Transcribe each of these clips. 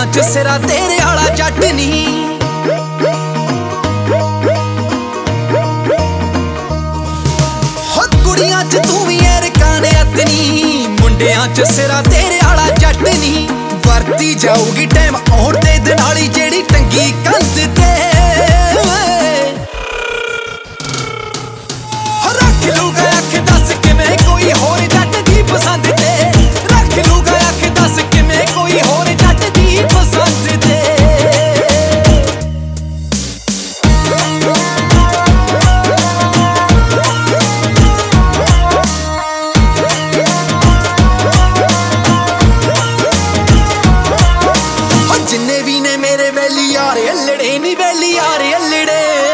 च सिरा तेरे आला जट नहीं। हो कुड़ियां च तू भी ऐरकां ने अतनी, मुंडियां च सिरा तेरे आला जट नहीं। वरती जाऊगी टाइम आउण दे दनाली जेड़ी टंगी कंध ते। रख लूगा अख दस किवें कोई होर जट दी पसंद ते। रख लूगा अख दस किवें कोई होर जट दी पसंद ते। जिन्ने भी ने मेरे वैली यार अल्लड़े नी वैली यार अल्लड़े।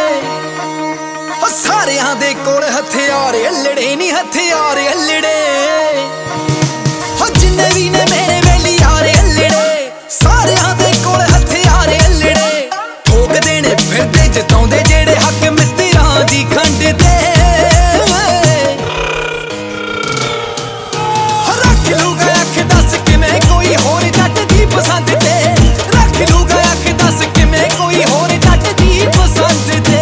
सारियां दे कोल हथियार अल्लड़े नी हथियार अल्लड़े। जिन्ने भी ने मेरे वैली यार अल्लड़े, सारियां दे कोल हथियार अल्लड़े। ठोक देने फिरदे जताउंदे जेड़े हक मित्तरां दी खंड ते। रख लूगा अख दस किवें कोई होर जट दी पसंद ते। रख लूगा अख दस किवें कोई होर जट दी पसंद ते।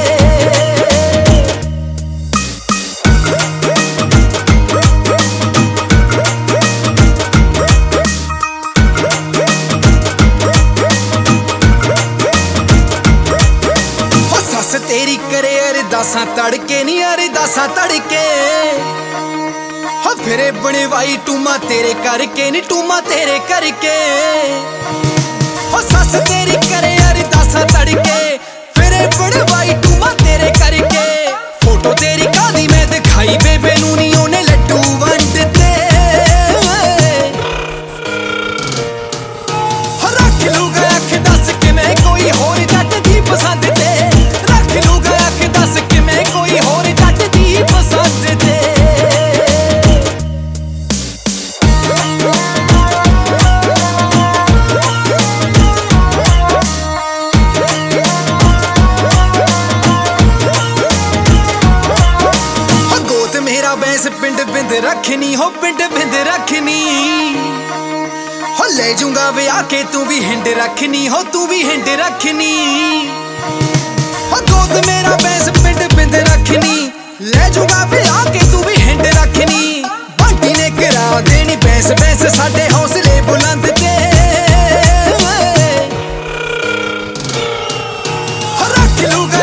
तेरी करे अरदासां तड़के नी अरदासां तड़के। फिरे बनवाई टूमा तेरे करके नी टूमा तेरे करके। सस तेरी करे अरदासां तड़के, फिरे बनवाई टूमा तेरे करके। फोटो तेरी कादी मैं दिखाई बेबे नू नी ओने लड्डू वंड ते। रख लूगा अख दस किवें कोई होर जट दी पसंद ते। कोई होर जट दी पसंद ते। गोत मेरा बैंस पिंड बिंद रखनी हो पिंड बिंद रखनी। हो ले जूंगा विआह के तू भी हिंड रखनी हो तू भी हिंड रखनी। गोद मेरा बैंस पिंड बिंद रखनी, ले जूंगा विआह के तू भी हिंड रखनी। बांटी ने करा देनी बैंस बैंस साडे हौसले बुलंद ते। रख लूगा